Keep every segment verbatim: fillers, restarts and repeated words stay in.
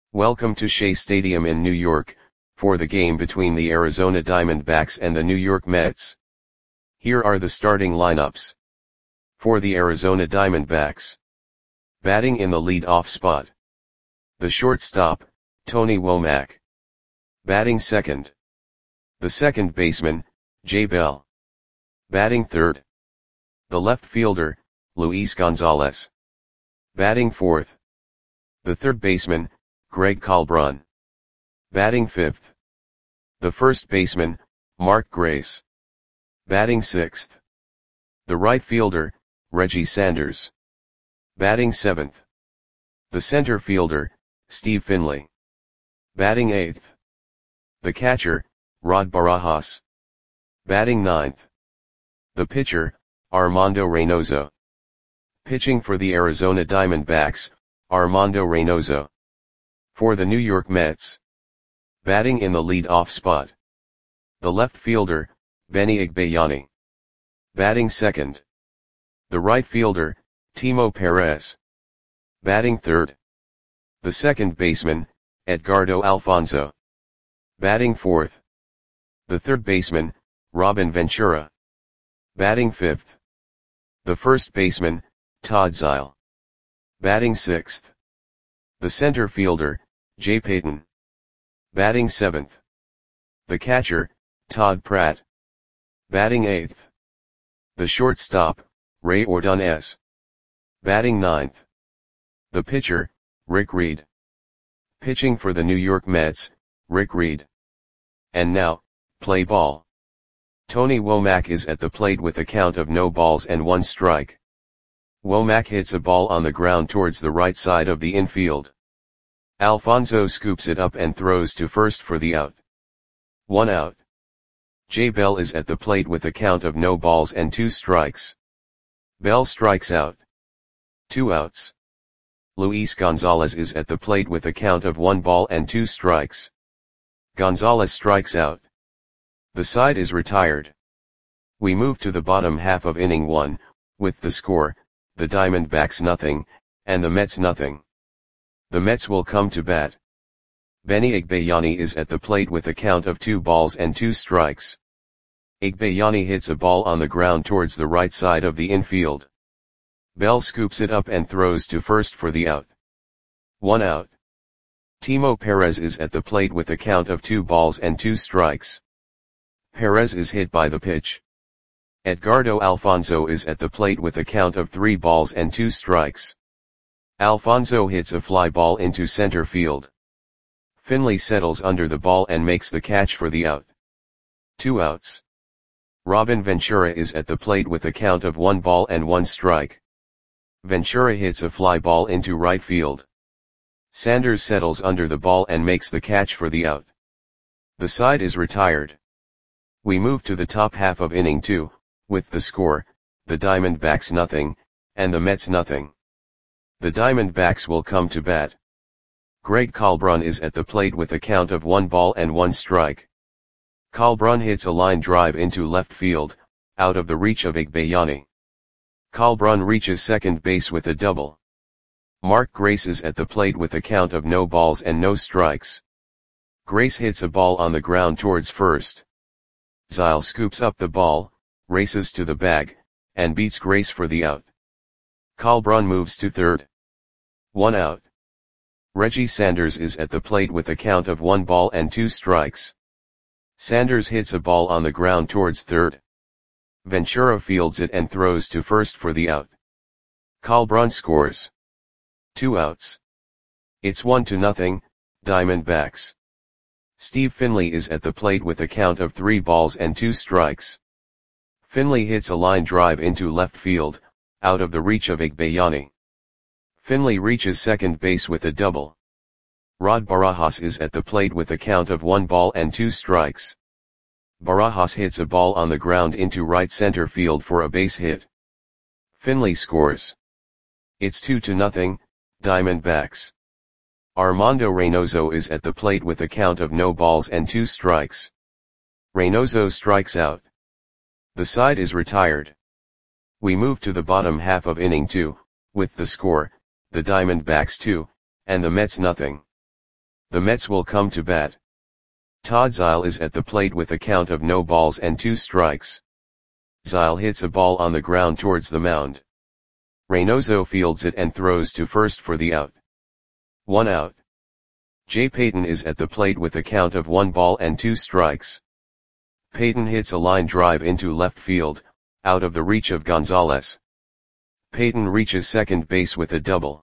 Welcome to Shea Stadium in New York, for the game between the Arizona Diamondbacks and the New York Mets. Here are the starting lineups. For the Arizona Diamondbacks. Batting in the lead-off spot. The shortstop, Tony Womack. Batting second. The second baseman, Jay Bell. Batting third. The left fielder, Luis Gonzalez. Batting fourth. The third baseman, Greg Colbrun. Batting fifth. The first baseman, Mark Grace. Batting sixth. The right fielder, Reggie Sanders. Batting seventh. The center fielder, Steve Finley. Batting eighth. The catcher, Rod Barajas. Batting ninth. The pitcher, Armando Reynoso. Pitching for the Arizona Diamondbacks, Armando Reynoso. For the New York Mets. Batting in the lead-off spot. The left fielder, Benny Igbayani. Batting second. The right fielder, Timo Perez. Batting third. The second baseman, Edgardo Alfonzo. Batting fourth. The third baseman, Robin Ventura. Batting fifth. The first baseman, Todd Zeile. Batting sixth. The center fielder, Jay Payton. Batting seventh. The catcher, Todd Pratt. Batting eighth. The shortstop, Ray Ordonez. Batting ninth. The pitcher, Rick Reed. Pitching for the New York Mets, Rick Reed. And now, play ball. Tony Womack is at the plate with a count of no balls and one strike. Womack hits a ball on the ground towards the right side of the infield. Alfonzo scoops it up and throws to first for the out. One out. Jay Bell is at the plate with a count of no balls and two strikes. Bell strikes out. Two outs. Luis Gonzalez is at the plate with a count of one ball and two strikes. Gonzalez strikes out. The side is retired. We move to the bottom half of inning one, with the score, the Diamondbacks nothing, and the Mets nothing. The Mets will come to bat. Benny Igbayani is at the plate with a count of two balls and two strikes. Igbayani hits a ball on the ground towards the right side of the infield. Bell scoops it up and throws to first for the out. One out. Timo Perez is at the plate with a count of two balls and two strikes. Perez is hit by the pitch. Edgardo Alfonzo is at the plate with a count of three balls and two strikes. Alfonzo hits a fly ball into center field. Finley settles under the ball and makes the catch for the out. Two outs. Robin Ventura is at the plate with a count of one ball and one strike. Ventura hits a fly ball into right field. Sanders settles under the ball and makes the catch for the out. The side is retired. We move to the top half of inning two, with the score, the Diamondbacks nothing, and the Mets nothing. The Diamondbacks will come to bat. Greg Colbrun is at the plate with a count of one ball and one strike. Colbrun hits a line drive into left field, out of the reach of Igbayani. Colbrun reaches second base with a double. Mark Grace is at the plate with a count of no balls and no strikes. Grace hits a ball on the ground towards first. Zeile scoops up the ball, races to the bag, and beats Grace for the out. Colbrun moves to third. One out. Reggie Sanders is at the plate with a count of one ball and two strikes. Sanders hits a ball on the ground towards third. Ventura fields it and throws to first for the out. Colbrun scores. Two outs. It's one to nothing, Diamondbacks. Steve Finley is at the plate with a count of three balls and two strikes. Finley hits a line drive into left field, out of the reach of Igbayani. Finley reaches second base with a double. Rod Barajas is at the plate with a count of one ball and two strikes. Barajas hits a ball on the ground into right center field for a base hit. Finley scores. It's two to nothing, Diamondbacks. Armando Reynoso is at the plate with a count of no balls and two strikes. Reynoso strikes out. The side is retired. We move to the bottom half of inning two, with the score, the Diamondbacks two, and the Mets nothing. The Mets will come to bat. Todd Zeile is at the plate with a count of no balls and two strikes. Zeile hits a ball on the ground towards the mound. Reynoso fields it and throws to first for the out. One out. Jay Payton is at the plate with a count of one ball and two strikes. Payton hits a line drive into left field, out of the reach of Gonzalez. Payton reaches second base with a double.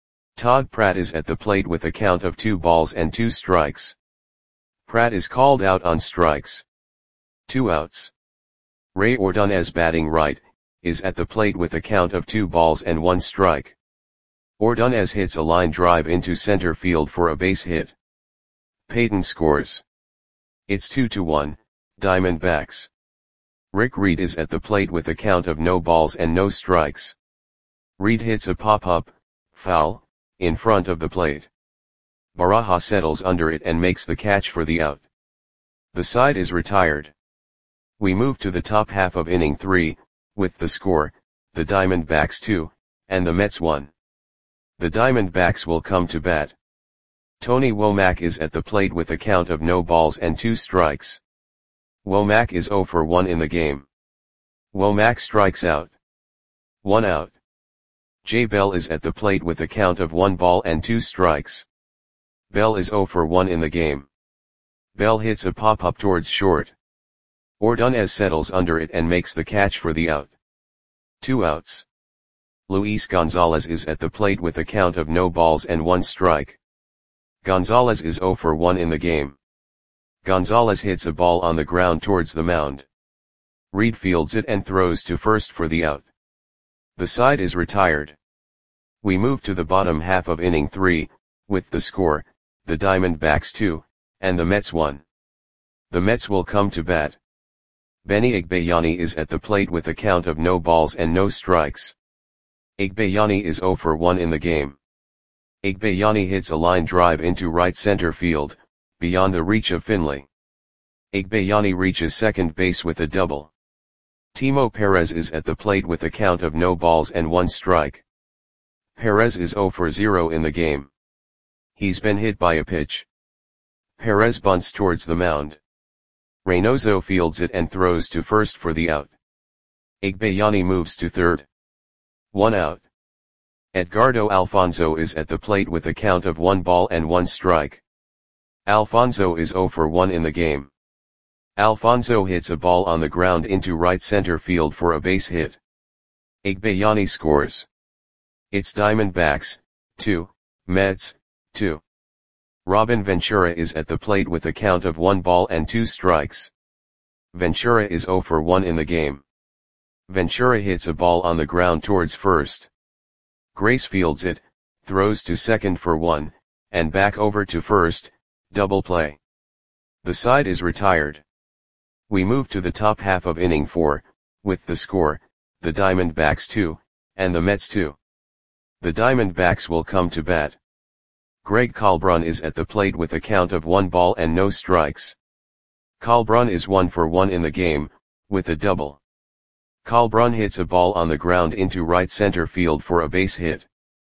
Todd Pratt is at the plate with a count of two balls and two strikes. Pratt is called out on strikes. Two outs. Ray Ordonez, batting right, is at the plate with a count of two balls and one strike. Ordonez hits a line drive into center field for a base hit. Payton scores. It's two to one, Diamondbacks. Rick Reed is at the plate with a count of no balls and no strikes. Reed hits a pop-up, foul, in front of the plate. Baraja settles under it and makes the catch for the out. The side is retired. We move to the top half of inning three, with the score, the Diamondbacks two, and the Mets one. The Diamondbacks will come to bat. Tony Womack is at the plate with a count of no balls and two strikes. Womack is oh for one in the game. Womack strikes out. One out. Jay Bell is at the plate with a count of one ball and two strikes. Bell is oh for one in the game. Bell hits a pop-up towards short. Ordonez settles under it and makes the catch for the out. Two outs. Luis Gonzalez is at the plate with a count of no balls and one strike. Gonzalez is oh for one in the game. Gonzalez hits a ball on the ground towards the mound. Reed fields it and throws to first for the out. The side is retired. We move to the bottom half of inning three, with the score, the Diamondbacks two, and the Mets one. The Mets will come to bat. Benny Igbayani is at the plate with a count of no balls and no strikes. Igbayani is oh for one in the game. Igbayani hits a line drive into right center field, beyond the reach of Finley. Igbayani reaches second base with a double. Timo Perez is at the plate with a count of no balls and one strike. Perez is oh for zero in the game. He's been hit by a pitch. Perez bunts towards the mound. Reynoso fields it and throws to first for the out. Igbayani moves to third. One out. Edgardo Alfonzo is at the plate with a count of one ball and one strike. Alfonzo is oh for one in the game. Alfonzo hits a ball on the ground into right center field for a base hit. Igbayani scores. It's Diamondbacks, two, Mets, two. Robin Ventura is at the plate with a count of one ball and two strikes. Ventura is oh for one in the game. Ventura hits a ball on the ground towards first. Grace fields it, throws to second for one, and back over to first, double play. The side is retired. We move to the top half of inning four, with the score, the Diamondbacks two, and the Mets two. The Diamondbacks will come to bat. Greg Colbrun is at the plate with a count of one ball and no strikes. Colbrun is one for one in the game, with a double. Colbrun hits a ball on the ground into right center field for a base hit.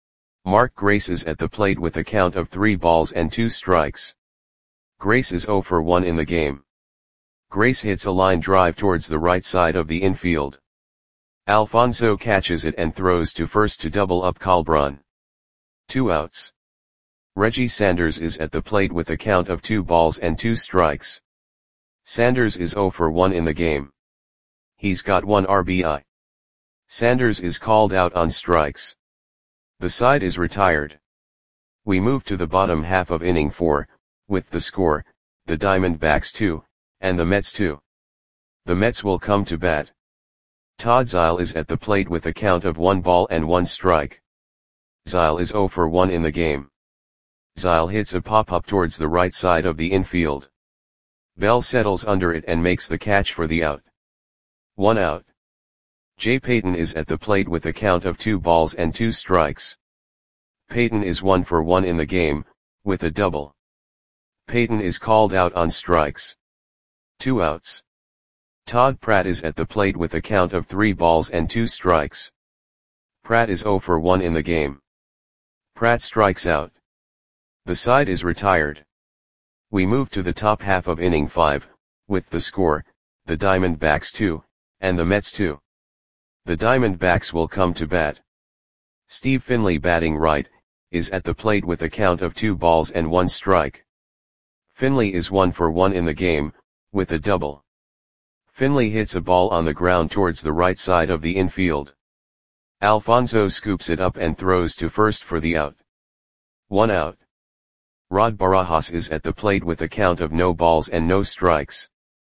Mark Grace is at the plate with a count of three balls and two strikes. Grace is oh for one in the game. Grace hits a line drive towards the right side of the infield. Alfonzo catches it and throws to first to double up Colbrun. Two outs. Reggie Sanders is at the plate with a count of two balls and two strikes. Sanders is oh for one in the game. He's got one R B I. Sanders is called out on strikes. The side is retired. We move to the bottom half of inning four, with the score, the Diamondbacks two, and the Mets two. The Mets will come to bat. Todd Zeile is at the plate with a count of one ball and one strike. Zeile is oh for one in the game. Zeile hits a pop-up towards the right side of the infield. Bell settles under it and makes the catch for the out. One out. Jay Payton is at the plate with a count of two balls and two strikes. Payton is one for one in the game, with a double. Payton is called out on strikes. Two outs. Todd Pratt is at the plate with a count of three balls and two strikes. Pratt is oh for one in the game. Pratt strikes out. The side is retired. We move to the top half of inning five, with the score, the Diamondbacks two, and the Mets two. The Diamondbacks will come to bat. Steve Finley, batting right, is at the plate with a count of two balls and one strike. Finley is one for one in the game, with a double. Finley hits a ball on the ground towards the right side of the infield. Alfonso scoops it up and throws to first for the out. One out. Rod Barajas is at the plate with a count of no balls and no strikes.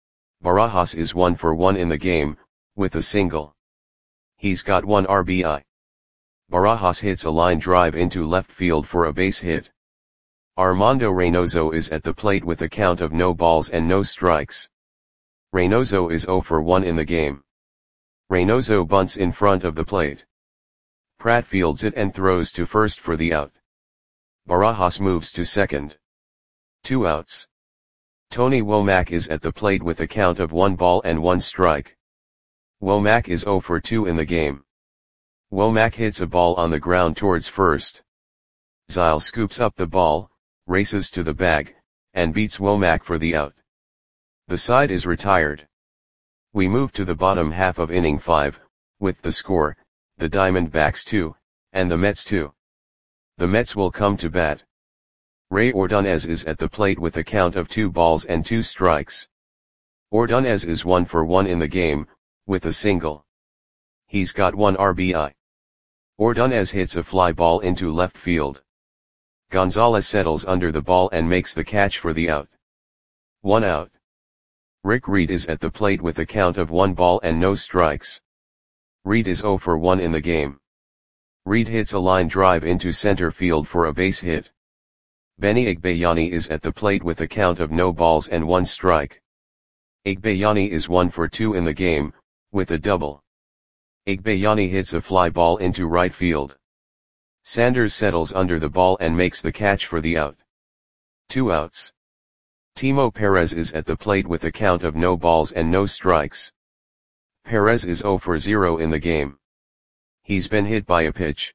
Barajas is one for one in the game, with a single. He's got one R B I. Barajas hits a line drive into left field for a base hit. Armando Reynoso is at the plate with a count of no balls and no strikes. Reynoso is zero for one in the game. Reynoso bunts in front of the plate. Pratt fields it and throws to first for the out. Barajas moves to second. Two outs. Tony Womack is at the plate with a count of one ball and one strike. Womack is zero for two in the game. Womack hits a ball on the ground towards first. Zyle scoops up the ball, races to the bag, and beats Womack for the out. The side is retired. We move to the bottom half of inning five, with the score, the Diamondbacks two, and the Mets two. The Mets will come to bat. Ray Ordonez is at the plate with a count of two balls and two strikes. Ordonez is one for one in the game, with a single. He's got one R B I. Ordonez hits a fly ball into left field. Gonzalez settles under the ball and makes the catch for the out. One out. Rick Reed is at the plate with a count of one ball and no strikes. Reed is zero for one in the game. Reed hits a line drive into center field for a base hit. Benny Igbayani is at the plate with a count of no balls and one strike. Igbayani is one for two in the game, with a double. Igbayani hits a fly ball into right field. Sanders settles under the ball and makes the catch for the out. Two outs. Timo Perez is at the plate with a count of no balls and no strikes. Perez is zero for zero in the game. He's been hit by a pitch.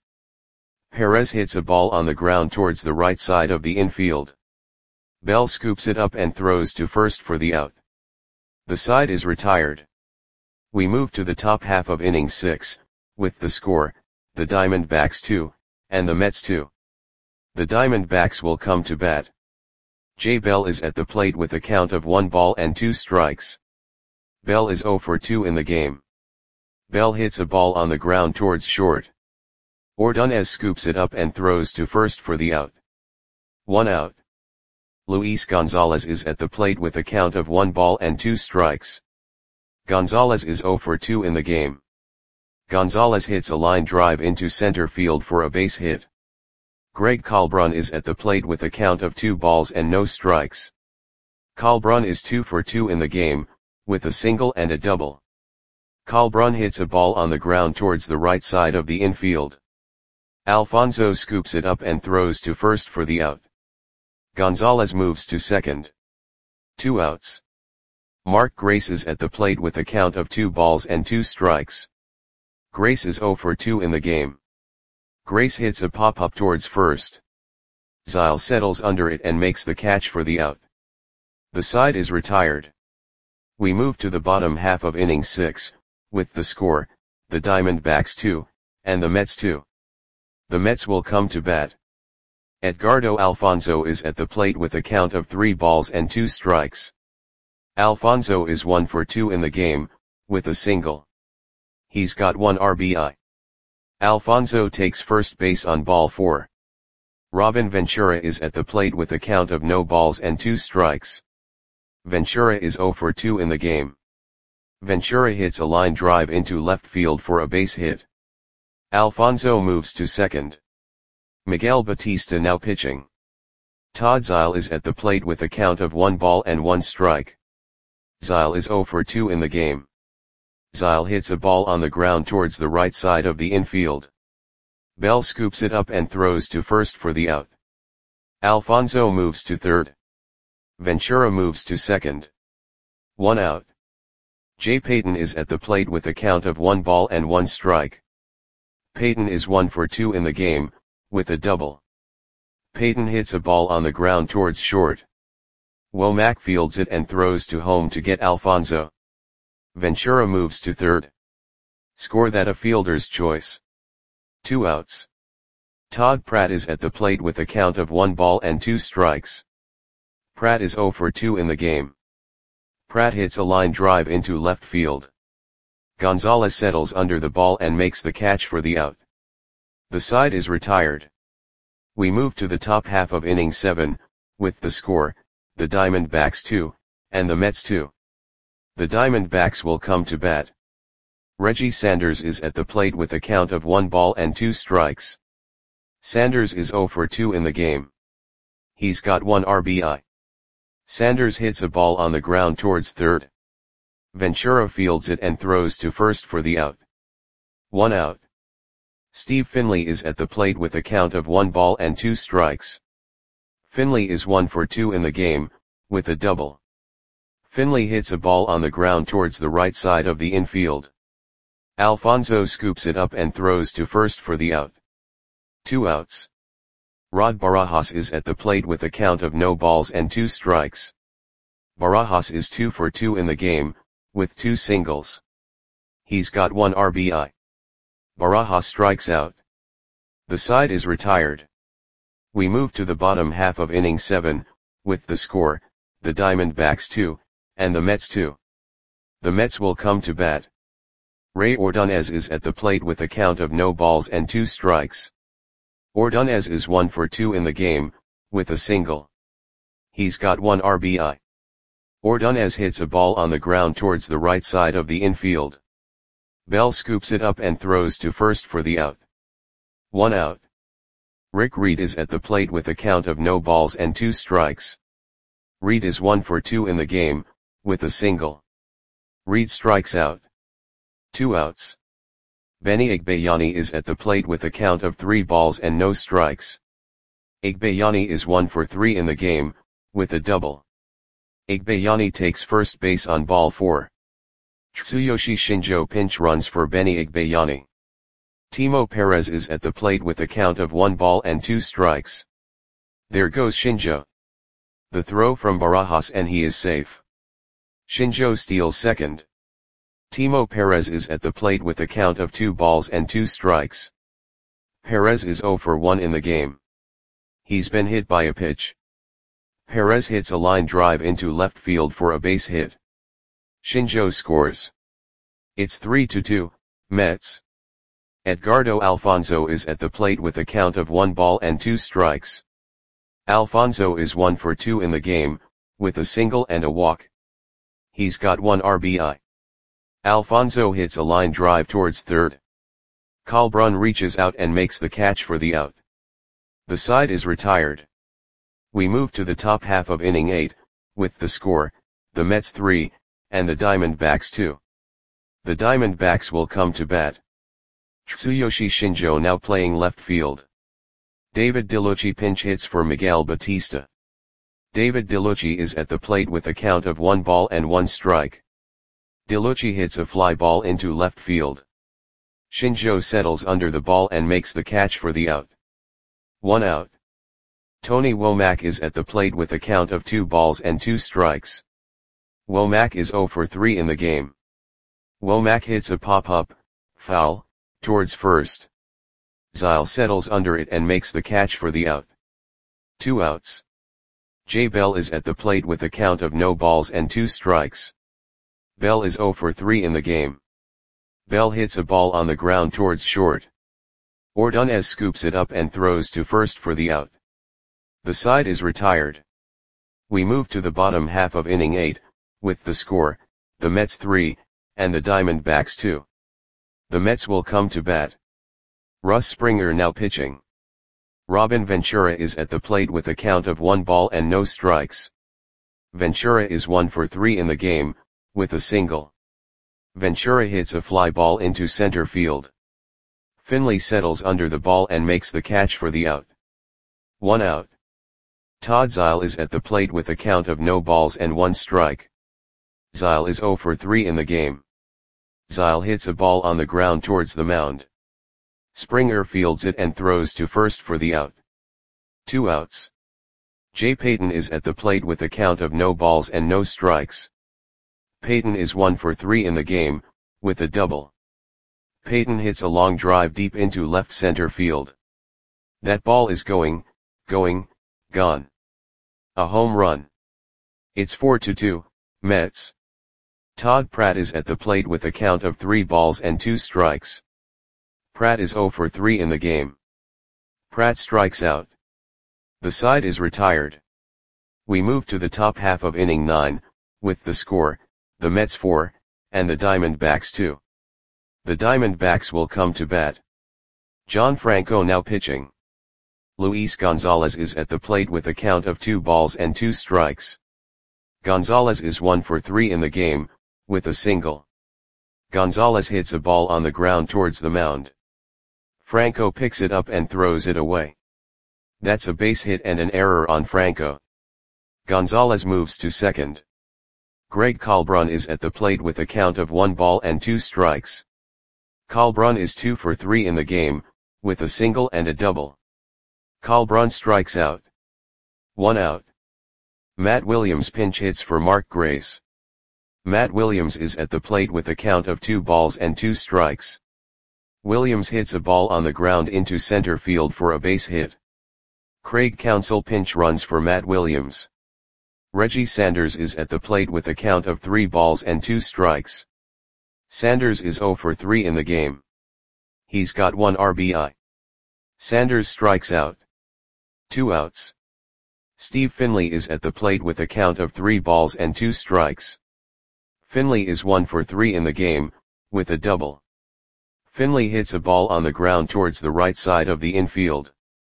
Perez hits a ball on the ground towards the right side of the infield. Bell scoops it up and throws to first for the out. The side is retired. We move to the top half of inning six, with the score, the Diamondbacks two, and the Mets two. The Diamondbacks will come to bat. Jay Bell is at the plate with a count of one ball and two strikes. Bell is zero for two in the game. Bell hits a ball on the ground towards short. Ordonez scoops it up and throws to first for the out. One out. Luis Gonzalez is at the plate with a count of one ball and two strikes. Gonzalez is zero for two in the game. Gonzalez hits a line drive into center field for a base hit. Greg Colbrun is at the plate with a count of two balls and no strikes. Colbrun is two for two in the game, with a single and a double. Colbrun hits a ball on the ground towards the right side of the infield. Alfonso scoops it up and throws to first for the out. Gonzalez moves to second. Two outs. Mark Grace is at the plate with a count of two balls and two strikes. Grace is zero for two in the game. Grace hits a pop-up towards first. Zyle settles under it and makes the catch for the out. The side is retired. We move to the bottom half of inning six, with the score, the Diamondbacks two, and the Mets two. The Mets will come to bat. Edgardo Alfonso is at the plate with a count of three balls and two strikes. Alfonso is one for two in the game, with a single. He's got one R B I. Alfonso takes first base on ball four. Robin Ventura is at the plate with a count of no balls and two strikes. Ventura is zero for two in the game. Ventura hits a line drive into left field for a base hit. Alfonso moves to second. Miguel Batista now pitching. Todd Zyle is at the plate with a count of one ball and one strike. Zyle is zero for two in the game. Zyle hits a ball on the ground towards the right side of the infield. Bell scoops it up and throws to first for the out. Alfonso moves to third. Ventura moves to second. One out. Jay Payton is at the plate with a count of one ball and one strike. Payton is one for two in the game, with a double. Payton hits a ball on the ground towards short. Womack fields it and throws to home to get Alfonso. Ventura moves to third. Score that a fielder's choice. Two outs. Todd Pratt is at the plate with a count of one ball and two strikes. Pratt is oh for two in the game. Pratt hits a line drive into left field. Gonzalez settles under the ball and makes the catch for the out. The side is retired. We move to the top half of inning seven, with the score, the Diamondbacks two, and the Mets two. The Diamondbacks will come to bat. Reggie Sanders is at the plate with a count of one ball and two strikes. Sanders is oh for two in the game. He's got one R B I. Sanders hits a ball on the ground towards third. Ventura fields it and throws to first for the out. One out. Steve Finley is at the plate with a count of one ball and two strikes. Finley is one for two in the game, with a double. Finley hits a ball on the ground towards the right side of the infield. Alfonso scoops it up and throws to first for the out. Two outs. Rod Barajas is at the plate with a count of no balls and two strikes. Barajas is two for two in the game, with two singles. He's got one R B I. Barajas strikes out. The side is retired. We move to the bottom half of inning seven, with the score, the Diamondbacks two, and the Mets two. The Mets will come to bat. Ray Ordonez is at the plate with a count of no balls and two strikes. Ordonez is one for two in the game, with a single. He's got one R B I. Ordonez hits a ball on the ground towards the right side of the infield. Bell scoops it up and throws to first for the out. One out. Rick Reed is at the plate with a count of no balls and two strikes. Reed is one for two in the game, with a single. Reed strikes out. Two outs. Benny Igbayani is at the plate with a count of three balls and no strikes. Igbayani is one for three in the game, with a double. Igbayani takes first base on ball four. Tsuyoshi Shinjo pinch runs for Benny Igbayani. Timo Perez is at the plate with a count of one ball and two strikes. There goes Shinjo. The throw from Barajas and he is safe. Shinjo steals second. Timo Perez is at the plate with a count of two balls and two strikes. Perez is oh for one in the game. He's been hit by a pitch. Perez hits a line drive into left field for a base hit. Shinjo scores. It's three to two, Mets. Edgardo Alfonso is at the plate with a count of one ball and two strikes. Alfonso is one for two in the game, with a single and a walk. He's got one R B I. Alfonso hits a line drive towards third. Colbrun reaches out and makes the catch for the out. The side is retired. We move to the top half of inning eight, with the score, the Mets three, and the Diamondbacks two. The Diamondbacks will come to bat. Tsuyoshi Shinjo now playing left field. David DeLucci pinch hits for Miguel Batista. David DeLucci is at the plate with a count of one ball and one strike. DeLucci hits a fly ball into left field. Shinjo settles under the ball and makes the catch for the out. One out. Tony Womack is at the plate with a count of two balls and two strikes. Womack is oh for three in the game. Womack hits a pop-up, foul, towards first. Zyle settles under it and makes the catch for the out. Two outs. Jay Bell is at the plate with a count of no balls and two strikes. Bell is oh for three in the game. Bell hits a ball on the ground towards short. Ordonez scoops it up and throws to first for the out. The side is retired. We move to the bottom half of inning eight, with the score, the Mets three, and the Diamondbacks two. The Mets will come to bat. Russ Springer now pitching. Robin Ventura is at the plate with a count of one ball and no strikes. Ventura is one for three in the game, with a single. Ventura hits a fly ball into center field. Finley settles under the ball and makes the catch for the out. One out. Todd Zyle is at the plate with a count of no balls and one strike. Zyle is oh for three in the game. Zyle hits a ball on the ground towards the mound. Springer fields it and throws to first for the out. Two outs. Jay Payton is at the plate with a count of no balls and no strikes. Payton is one for three in the game, with a double. Payton hits a long drive deep into left center field. That ball is going, going, gone. A home run. It's four to two, Mets. Todd Pratt is at the plate with a count of three balls and two strikes. Pratt is zero for three in the game. Pratt strikes out. The side is retired. We move to the top half of inning nine, with the score, the Mets four, and the Diamondbacks two. The Diamondbacks will come to bat. John Franco now pitching. Luis Gonzalez is at the plate with a count of two balls and two strikes. Gonzalez is one for three in the game, with a single. Gonzalez hits a ball on the ground towards the mound. Franco picks it up and throws it away. That's a base hit and an error on Franco. Gonzalez moves to second. Greg Colbrun is at the plate with a count of one ball and two strikes. Colbrun is two for three in the game, with a single and a double. Colbrun strikes out. One out. Matt Williams pinch hits for Mark Grace. Matt Williams is at the plate with a count of two balls and two strikes. Williams hits a ball on the ground into center field for a base hit. Craig Counsell pinch runs for Matt Williams. Reggie Sanders is at the plate with a count of three balls and two strikes. Sanders is zero for three in the game. He's got one R B I. Sanders strikes out. Two outs. Steve Finley is at the plate with a count of three balls and two strikes. Finley is one for three in the game, with a double. Finley hits a ball on the ground towards the right side of the infield.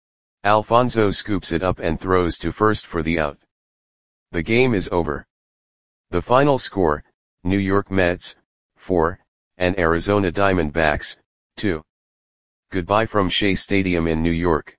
Alfonso scoops it up and throws to first for the out. The game is over. The final score, New York Mets, four, and Arizona Diamondbacks, two. Goodbye from Shea Stadium in New York.